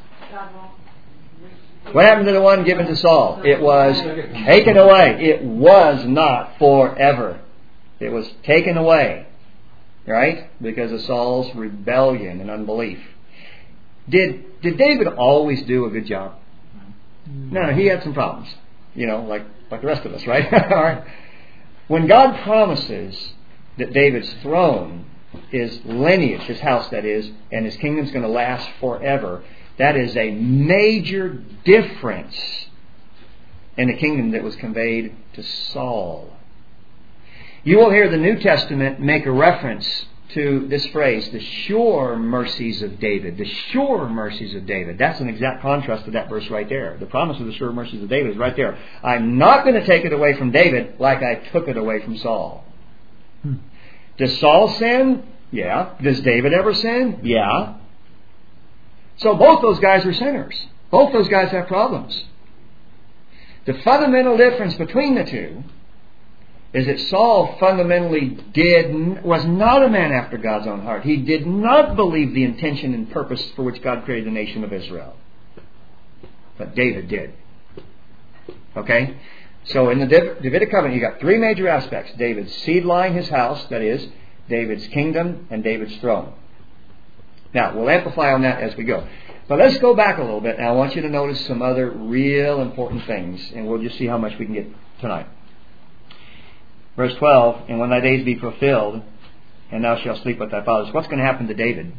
What happened to the one given to Saul? It was taken away. It was not forever. It was taken away. Right? Because of Saul's rebellion and unbelief. Did David always do a good job? No, he had some problems. Like the rest of us, right? All right. When God promises that David's throne, his lineage, his house that is, and his kingdom's going to last forever, that is a major difference in the kingdom that was conveyed to Saul. You will hear the New Testament make a reference to this phrase, the sure mercies of David. The sure mercies of David. That's an exact contrast to that verse right there. The promise of the sure mercies of David is right there. I'm not going to take it away from David like I took it away from Saul. Does Saul sin? Yeah. Does David ever sin? Yeah. So both those guys are sinners. Both those guys have problems. The fundamental difference between the two is that Saul fundamentally was not a man after God's own heart. He did not believe the intention and purpose for which God created the nation of Israel. But David did. Okay? So in the Davidic covenant, you got three major aspects. David's seed line, his house, that is, David's kingdom, and David's throne. Now, we'll amplify on that as we go. But let's go back a little bit, and I want you to notice some other real important things, and we'll just see how much we can get tonight. Verse 12, and when thy days be fulfilled, and thou shalt sleep with thy fathers. What's going to happen to David?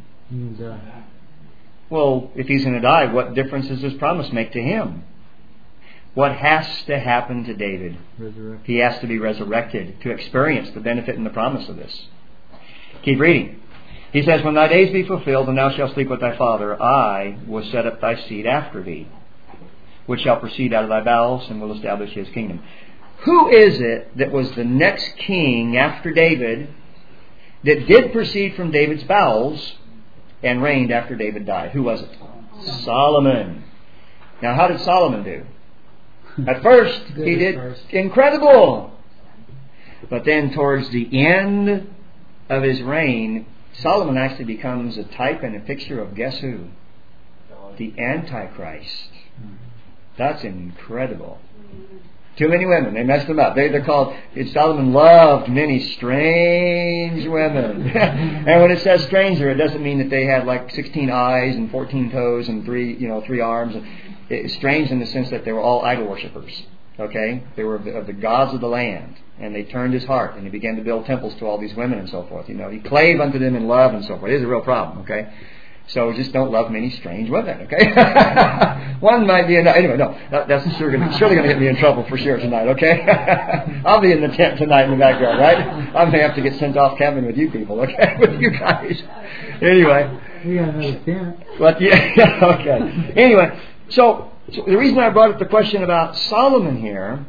Well, if he's going to die, what difference does this promise make to him? What has to happen to David? He has to be resurrected to experience the benefit and the promise of this. Keep reading. He says, when thy days be fulfilled, and thou shalt sleep with thy father, I will set up thy seed after thee, which shall proceed out of thy bowels, and will establish his kingdom. Who is it that was the next king after David that did proceed from David's bowels and reigned after David died? Who was it? Solomon. Now, how did Solomon do? At first, he did incredible. But then towards the end of his reign, Solomon actually becomes a type and a picture of, guess who? The Antichrist. That's incredible. Too many women. They messed them up. They're called, Solomon loved many strange women. And when it says stranger, it doesn't mean that they had like 16 eyes and 14 toes and three arms. It's strange in the sense that they were all idol worshippers. Okay? They were of the gods of the land. And they turned his heart, and he began to build temples to all these women and so forth. He clave unto them in love and so forth. It is a real problem, okay? So just don't love many strange women, okay? One might be enough. Anyway, no, that's surely going to get me in trouble for sure tonight, okay? I'll be in the tent tonight in the background, right? I may have to get sent off cabin with you people, okay? With you guys. Anyway. We got another tent. But yeah, okay. Anyway, so the reason I brought up the question about Solomon here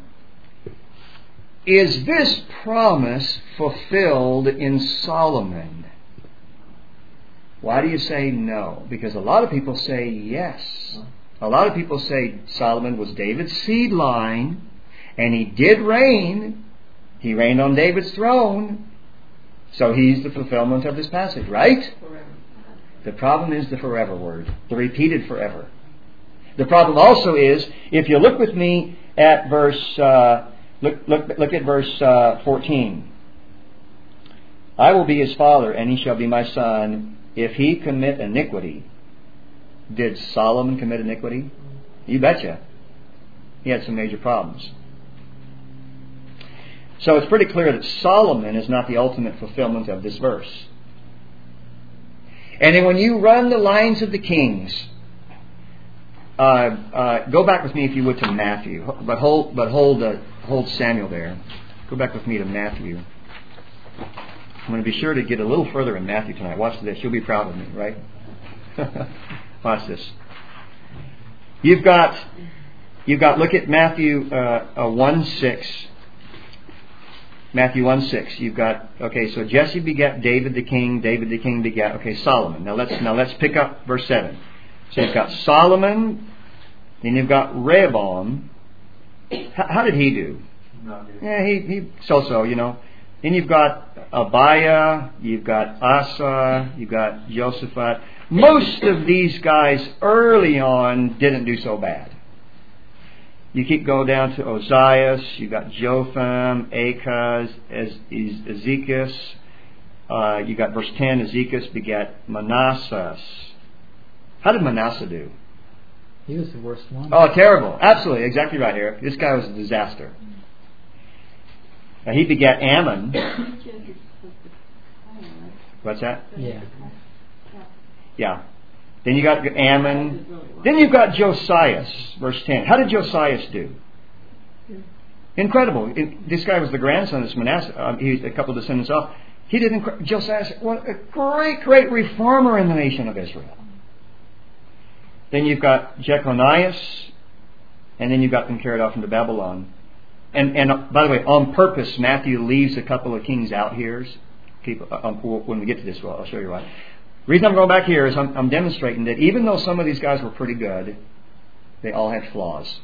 is this promise fulfilled in Solomon? Why do you say no? Because a lot of people say yes. A lot of people say Solomon was David's seed line, and he did reign. He reigned on David's throne. So he's the fulfillment of this passage, right? Forever. The problem is the forever word, the repeated forever. The problem also is, if you look with me at verse, look at verse 14. I will be his father, and he shall be my son. If he commit iniquity. Did Solomon commit iniquity? You betcha. He had some major problems. So it's pretty clear that Solomon is not the ultimate fulfillment of this verse. And then when you run the lines of the kings, go back with me if you would to Matthew. But hold Samuel there. Go back with me to Matthew. I'm going to be sure to get a little further in Matthew tonight. Watch this. You'll be proud of me, right? Watch this. You've got. Look at Matthew 1:6. Matthew 1:6. You've got. Okay, so Jesse begat David the king. David the king begat. Okay, Solomon. Now let's pick up verse 7. So you've got Solomon. Then you've got Rehoboam. How did he do? Not good. Yeah, he so. Then you've got Abiah, you've got Asa, you've got Josaphat. Most of these guys early on didn't do so bad. You keep going down to Ozias, you've got Jotham, Achaz, Ezekias. You got verse 10, Ezekias begat Manasseh. How did Manasseh do? He was the worst one. Oh, terrible. Absolutely. Exactly right, Eric. This guy was a disaster. Now, he begat Ammon. What's that? Yeah. Yeah. Then you got Ammon. Then you've got Josias, verse 10. How did Josias do? Incredible. This guy was the grandson of Manasseh. He's a couple of descendants off. He did Josias, what a great reformer in the nation of Israel. Then you've got Jeconias, and then you've got them carried off into Babylon. And by the way, on purpose, Matthew leaves a couple of kings out here. When we get to this, well, I'll show you why. The reason I'm going back here is I'm demonstrating that even though some of these guys were pretty good, they all had flaws.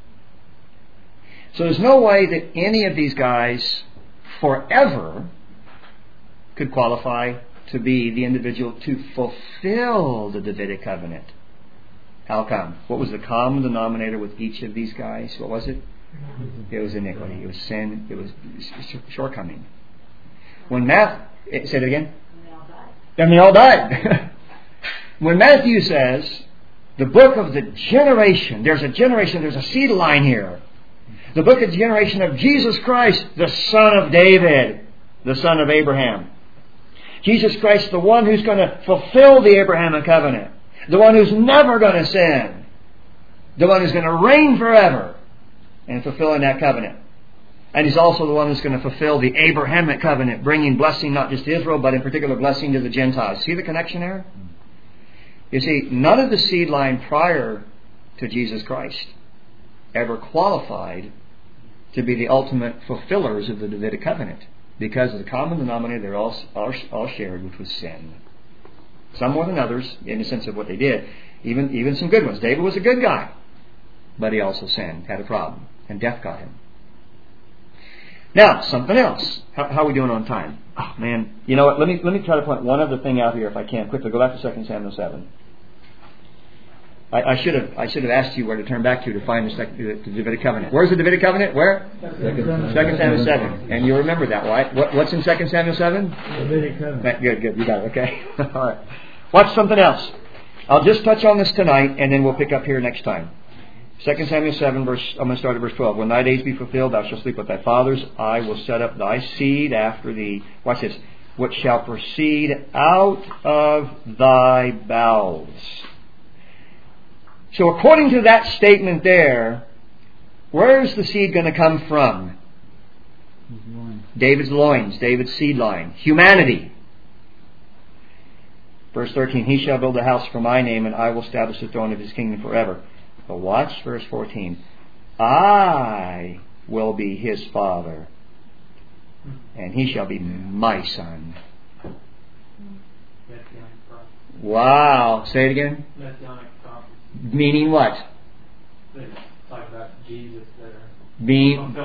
So there's no way that any of these guys forever could qualify to be the individual to fulfill the Davidic covenant. How come? What was the common denominator with each of these guys? What was it? It was iniquity. It was sin. It was shortcoming. When say it again. And they all died. When Matthew says the book of the generation, there's a seed line here. The book of the generation of Jesus Christ, the son of David, the son of Abraham. Jesus Christ, the one who's going to fulfill the Abrahamic covenant. The one who's never going to sin. The one who's going to reign forever and fulfilling that covenant. And He's also the one who's going to fulfill the Abrahamic covenant, bringing blessing not just to Israel, but in particular blessing to the Gentiles. See the connection there? You see, none of the seed line prior to Jesus Christ ever qualified to be the ultimate fulfillers of the Davidic covenant, because of the common denominator they're all shared, which was sin. Some more than others, in the sense of what they did. Even some good ones. David was a good guy, but he also sinned, had a problem, and death got him. Now, something else. How are we doing on time? Oh, man. You know what? Let me try to point one other thing out here if I can. Quickly, go back to 2 Samuel 7. I should have asked you where to turn back to find the Davidic covenant. Where's the Davidic covenant? Where? 2 Samuel 7. And you remember that, right? What's in 2 Samuel 7? Davidic covenant. Good. You got it. Okay. All right. Watch something else. I'll just touch on this tonight, and then we'll pick up here next time. 2 Samuel 7, I'm going to start at verse 12. When thy days be fulfilled, thou shalt sleep with thy fathers. I will set up thy seed after thee. Watch this. Which shall proceed out of thy bowels. So according to that statement there, where is the seed going to come from? David's loins, David's seed line. Humanity. Verse 13, he shall build a house for my name, and I will establish the throne of his kingdom forever. But watch verse 14. I will be his father, and he shall be my son. Wow. Say it again. Meaning what? Talk about Jesus there. Being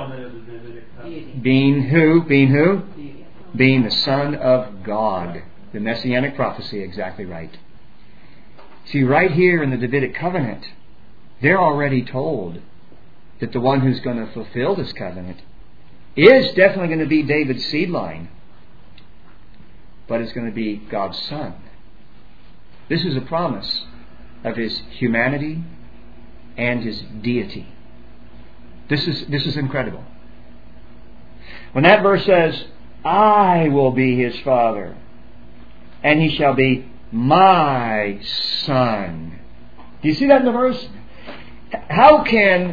who? Being who? Being the Son of God. The Messianic prophecy, exactly right. See, right here in the Davidic covenant, they're already told that the one who's going to fulfill this covenant is definitely going to be David's seed line, but it's going to be God's Son. This is a promise of his humanity and his deity. This is incredible. When that verse says, I will be his father, and he shall be my son. Do you see that in the verse? How can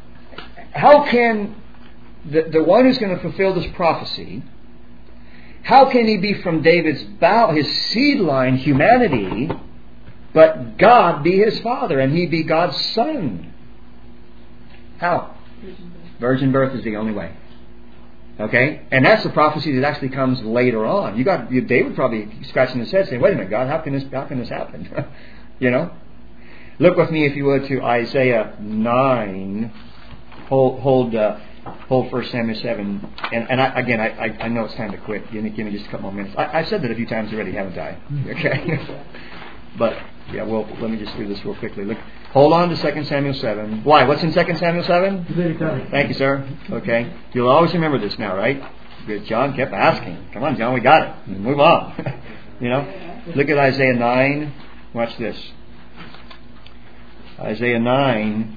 the one who's going to fulfill this prophecy, how can he be from David's his seed line, humanity, but God be his father and he be God's son? How? Virgin birth is the only way. Okay? And that's the prophecy that actually comes later on. David probably scratching his head saying, wait a minute, God, how can this happen? You know? Look with me, if you would, to Isaiah 9. Hold 1 Samuel 7. And I know it's time to quit. Give me just a couple more minutes. I've said that a few times already, haven't I? Okay? But, yeah, let me just do this real quickly. Look, hold on to 2 Samuel 7. Why? What's in 2 Samuel 7? Thank you, sir. Okay. You'll always remember this now, right? Because John kept asking. Come on, John, we got it. Move on. You know? Look at Isaiah 9. Watch this. Isaiah 9,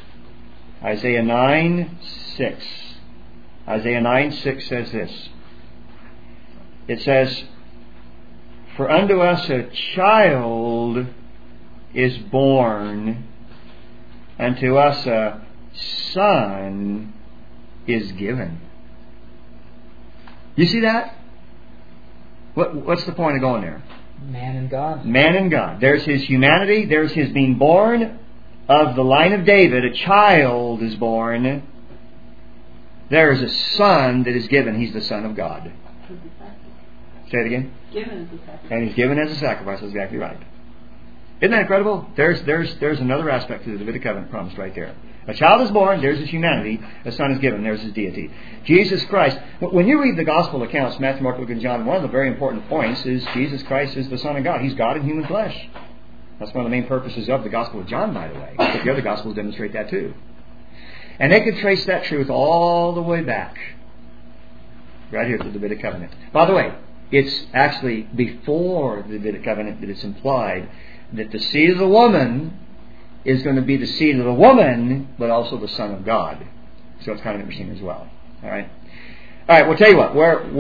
6. Isaiah 9, 6 says this. It says, for unto us a child is born, and to us a son is given. You see that? What's the point of going there? Man and God. Man and God. There's his humanity. There's his being born of the line of David. A child is born. There is a son that is given. He's the Son of God. Say it again. Given as a sacrifice. And he's given as a sacrifice. That's exactly right. Isn't that incredible? There's another aspect to the Davidic covenant promised right there. A child is born, there's his humanity. A son is given, there's his deity. Jesus Christ. When you read the gospel accounts, Matthew, Mark, Luke, and John, one of the very important points is Jesus Christ is the Son of God. He's God in human flesh. That's one of the main purposes of the Gospel of John, by the way. But the other Gospels demonstrate that too. And they could trace that truth all the way back. Right here to the Davidic covenant. By the way, it's actually before the Davidic covenant that it's implied that the seed of the woman is going to be the seed of the woman, but also the Son of God. So it's kind of interesting as well. All right. We'll tell you what.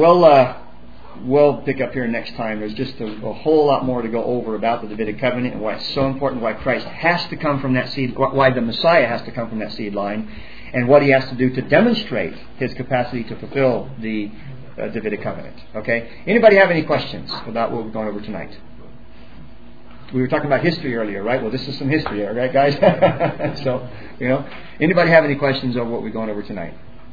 We'll pick up here next time. There's just a whole lot more to go over about the Davidic covenant and why it's so important, why Christ has to come from that seed, why the Messiah has to come from that seed line, and what he has to do to demonstrate his capacity to fulfill the Davidic covenant. Okay? Anybody have any questions about what we're going over tonight? We were talking about history earlier, right? Well, this is some history, all right, guys? So, anybody have any questions over what we're going over tonight?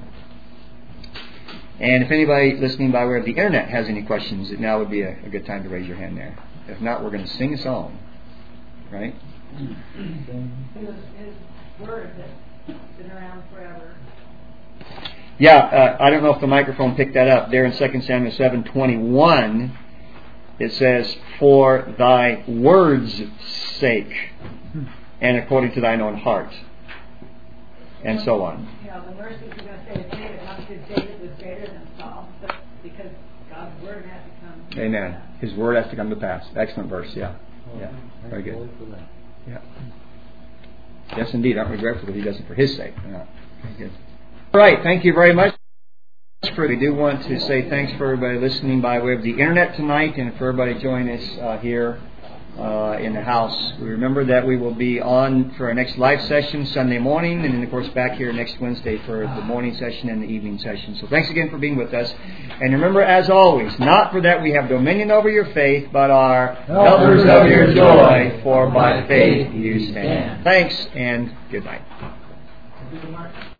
And if anybody listening by way of the internet has any questions, now would be a good time to raise your hand there. If not, we're going to sing a song, right? His word has been around forever. Yeah, I don't know if the microphone picked that up. There in 2 Samuel 7:21, it says, "For thy word's sake, and according to thine own heart," and so on. You know, the mercies are going to say to David, not because David was greater than Saul, but because God's word had to come. Amen. His word has to come to pass. Excellent verse. Yeah. Yeah. Very good. Yeah. Yes, indeed. I'm regretful that he does it for his sake. Yeah. Very good. All right. Thank you very much. We do want to say thanks for everybody listening by way of the internet tonight, and for everybody joining us here in the house. We remember that we will be on for our next live session Sunday morning, and then of course back here next Wednesday for the morning session and the evening session. So thanks again for being with us. And remember, as always, not for that we have dominion over your faith, but are helpers of your joy, for by faith you stand. Thanks, and good night.